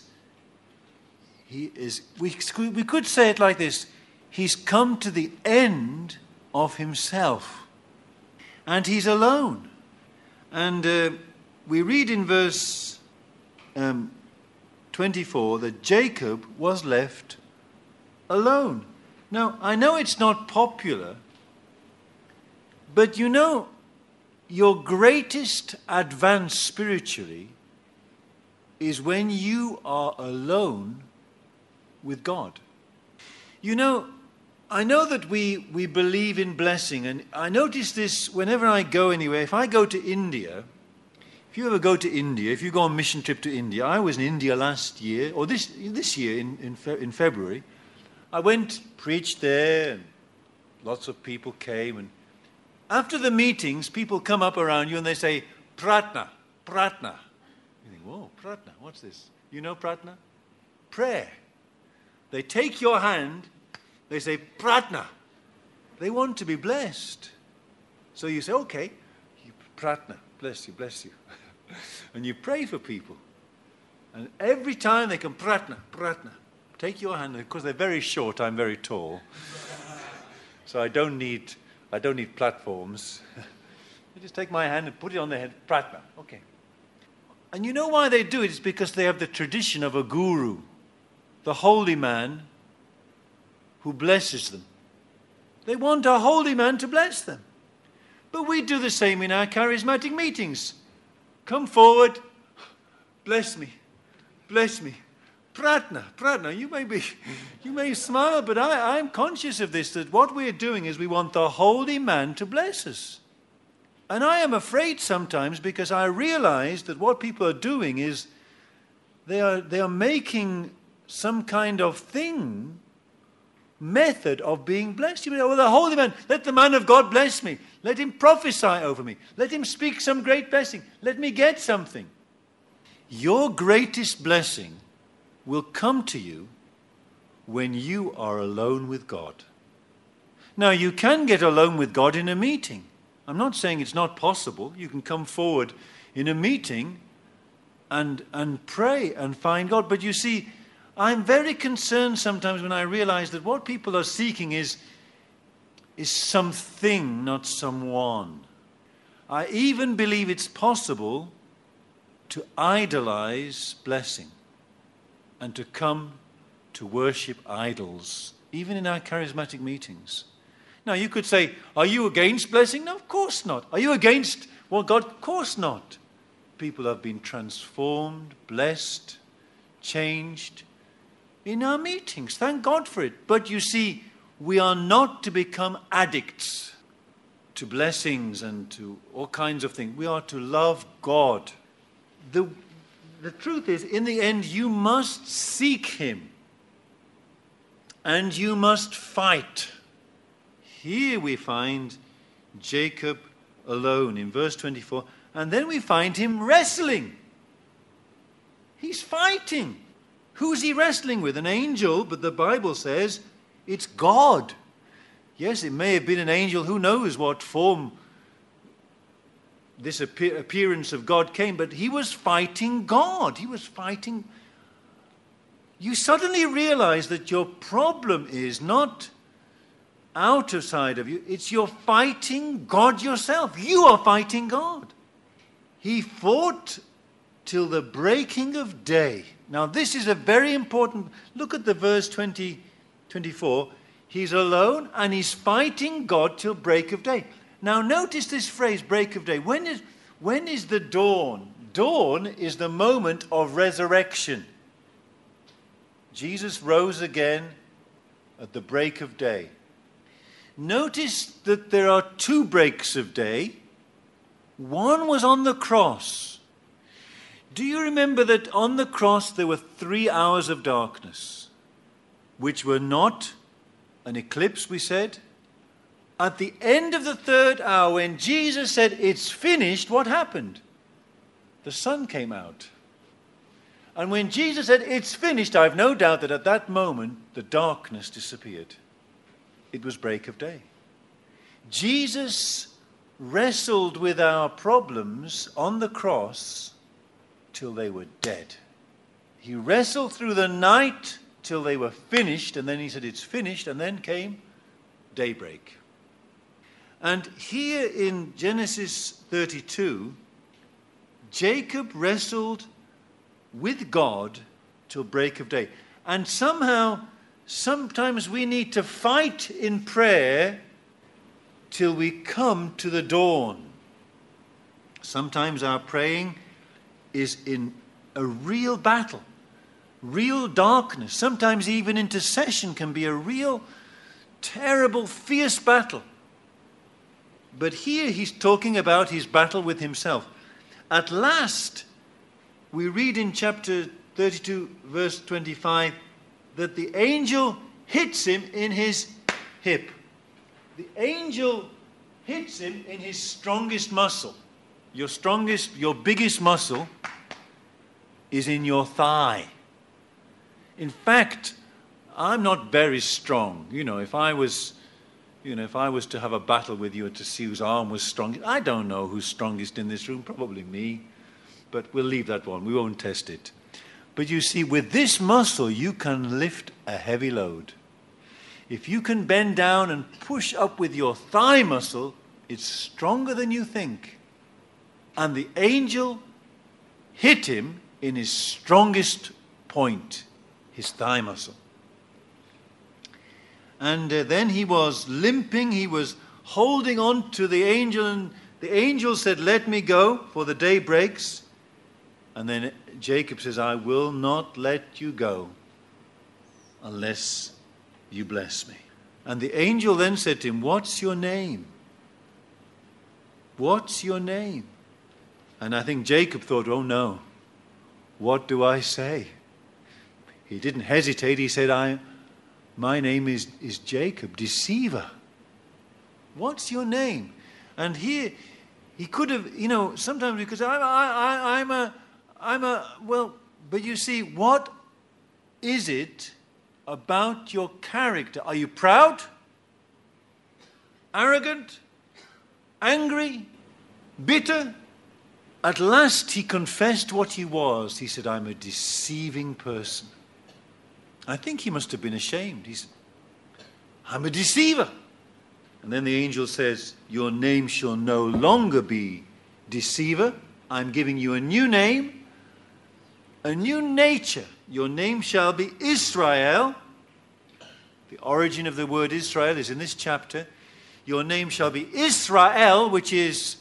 we could say it like this. He's come to the end of himself. And he's alone. And we read in verse 24 that Jacob was left alone. Now, I know it's not popular, but you know, your greatest advance spiritually is when you are alone with God. You know, I know that we believe in blessing, and I notice this whenever I go anywhere. If I go to India, if you ever go to India, if you go on a mission trip to India, I was in India last year, or this year in February. I went, preached there, and lots of people came, and after the meetings, people come up around you and they say, Pratna, Pratna. You think, whoa, Pratna, what's this? You know Pratna? Prayer. They take your hand, they say, Pratna. They want to be blessed. So you say, okay, Pratna, bless you, bless you. And you pray for people. And every time they come, Pratna, Pratna. Take your hand, because they're very short, I'm very tall. So I don't need platforms. They just take my hand and put it on their head. Pratna. Okay. And you know why they do it? It's because they have the tradition of a guru, the holy man who blesses them. They want a holy man to bless them. But we do the same in our charismatic meetings. Come forward. Bless me. Bless me. Pratna, Pratna, you may smile, but I'm conscious of this, that what we're doing is we want the holy man to bless us. And I am afraid sometimes, because I realize that what people are doing is they are making some kind of method of being blessed. You know, well, the holy man, let the man of God bless me. Let him prophesy over me. Let him speak some great blessing. Let me get something. Your greatest blessing will come to you when you are alone with God. Now, you can get alone with God in a meeting. I'm not saying it's not possible. You can come forward in a meeting and pray and find God. But you see, I'm very concerned sometimes when I realize that what people are seeking is something, not someone. I even believe it's possible to idolize blessing and to come to worship idols, even in our charismatic meetings. Now, you could say, are you against blessing? No, of course not. Are you against God? Of course not. People have been transformed, blessed, changed in our meetings. Thank God for it. But you see, we are not to become addicts to blessings and to all kinds of things. We are to love God. The truth is, in the end, you must seek Him. And you must fight. Here we find Jacob alone in verse 24. And then we find him wrestling. He's fighting. Who's he wrestling with? An angel, but the Bible says it's God. Yes, it may have been an angel. Who knows what form this appearance of God came, but he was fighting God. He was fighting. You suddenly realize that your problem is not outside of you. It's you're fighting God yourself. You are fighting God. He fought till the breaking of day. Now this is a very important, look at the verse 24. He's alone and he's fighting God till break of day. Now notice this phrase, break of day. When is the dawn? Dawn is the moment of resurrection. Jesus rose again at the break of day. Notice that there are two breaks of day. One was on the cross. Do you remember that on the cross there were 3 hours of darkness, which were not an eclipse, we said? At the end of the 3rd hour, when Jesus said, it's finished, what happened? The sun came out. And when Jesus said, it's finished, I have no doubt that at that moment, the darkness disappeared. It was break of day. Jesus wrestled with our problems on the cross till they were dead. He wrestled through the night till they were finished, and then he said, it's finished, and then came daybreak. And here in Genesis 32, Jacob wrestled with God till break of day. And sometimes we need to fight in prayer till we come to the dawn. Sometimes our praying is in a real battle, real darkness. Sometimes even intercession can be a real, terrible, fierce battle. But here he's talking about his battle with himself. At last, we read in chapter 32, verse 25, that the angel hits him in his hip. The angel hits him in his strongest muscle. Your biggest muscle is in your thigh. In fact, I'm not very strong. If I was to have a battle with you to see whose arm was strongest, I don't know who's strongest in this room, probably me. But we'll leave that one. We won't test it. But you see, with this muscle, you can lift a heavy load. If you can bend down and push up with your thigh muscle, it's stronger than you think. And the angel hit him in his strongest point, his thigh muscle. And then he was limping, he was holding on to the angel, and the angel said, let me go, for the day breaks. And then Jacob says, I will not let you go unless you bless me. And the angel then said to him, what's your name? What's your name? And I think Jacob thought, oh no, what do I say? He didn't hesitate. He said, my name is Jacob, deceiver. What's your name? And here, he could have, sometimes because but you see, what is it about your character? Are you proud? Arrogant? Angry? Bitter? At last he confessed what he was. He said, I'm a deceiving person. I think he must have been ashamed. He said, I'm a deceiver. And then the angel says, your name shall no longer be deceiver. I'm giving you a new name, a new nature. Your name shall be Israel. The origin of the word Israel is in this chapter. Your name shall be Israel, which is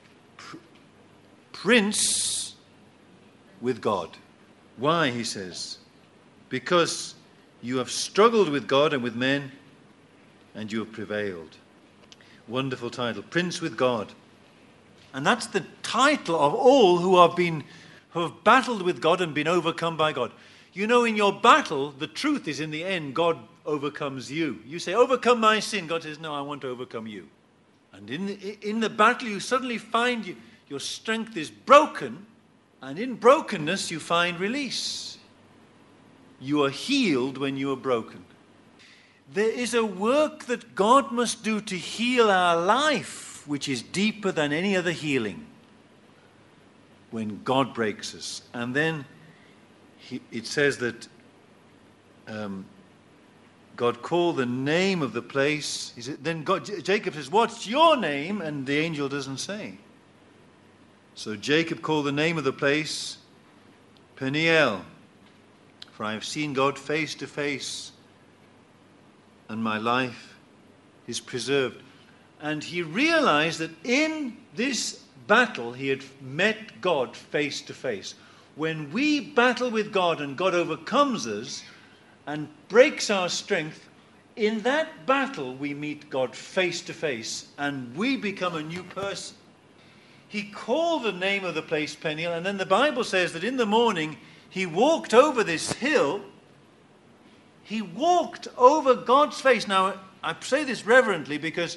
prince with God. Why, he says? Because you have struggled with God and with men, and you have prevailed. Wonderful title, Prince with God. And that's the title of all who have battled with God and been overcome by God. You know, in your battle, the truth is in the end, God overcomes you. You say, overcome my sin. God says, no, I want to overcome you. And in the battle, you suddenly find your strength is broken, and in brokenness, you find release. You are healed when you are broken. There is a work that God must do to heal our life, which is deeper than any other healing. When God breaks us. And then it says that God called the name of the place. Then Jacob says, what's your name? And the angel doesn't say. So Jacob called the name of the place Peniel. For I have seen God face to face, and my life is preserved. And he realized that in this battle he had met God face to face. When we battle with God and God overcomes us and breaks our strength, in that battle we meet God face to face and we become a new person. He called the name of the place Peniel, and then the Bible says that in the morning he walked over this hill. He walked over God's face. Now, I say this reverently because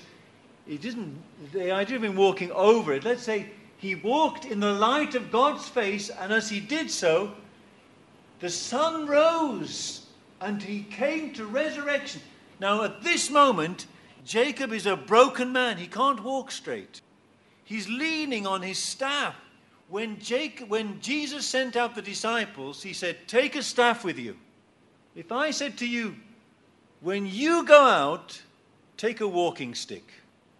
the idea of him walking over it, let's say he walked in the light of God's face, and as he did so, the sun rose and he came to resurrection. Now, at this moment, Jacob is a broken man. He can't walk straight. He's leaning on his staff. When Jesus sent out the disciples, he said, take a staff with you. If I said to you, when you go out, take a walking stick,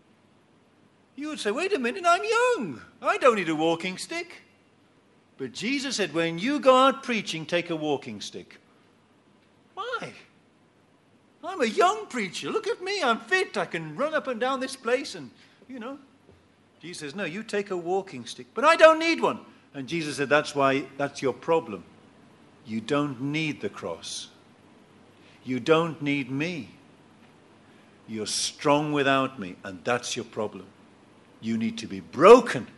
you would say, wait a minute, I'm young. I don't need a walking stick. But Jesus said, when you go out preaching, take a walking stick. Why? I'm a young preacher. Look at me. I'm fit. I can run up and down this place and, Jesus says, no, you take a walking stick. But I don't need one. And Jesus said, that's your problem. You don't need the cross. You don't need me. You're strong without me, and that's your problem. You need to be broken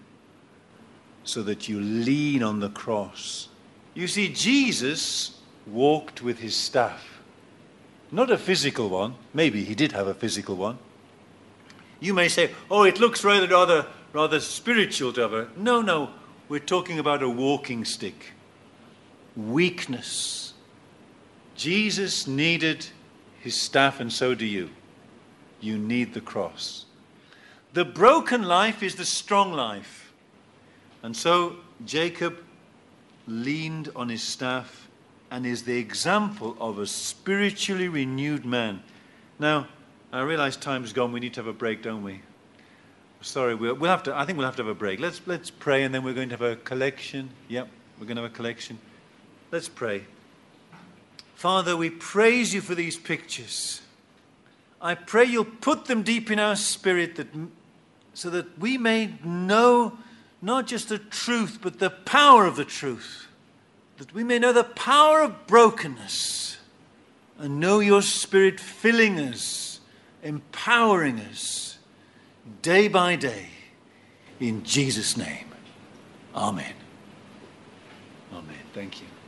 so that you lean on the cross. You see, Jesus walked with his staff. Not a physical one. Maybe he did have a physical one. You may say, oh, it looks rather spiritual to have a... No, we're talking about a walking stick. Weakness. Jesus needed his staff, and so do you. You need the cross. The broken life is the strong life. And so Jacob leaned on his staff and is the example of a spiritually renewed man. Now, I realize time's gone. We need to have a break, don't we? Sorry, I think we'll have to have a break. Let's pray, and then we're going to have a collection. Yep, we're going to have a collection. Let's pray. Father, we praise you for these pictures. I pray you'll put them deep in our spirit so that we may know not just the truth, but the power of the truth. That we may know the power of brokenness and know your Spirit filling us, empowering us day by day. In Jesus' name, amen. Amen. Thank you.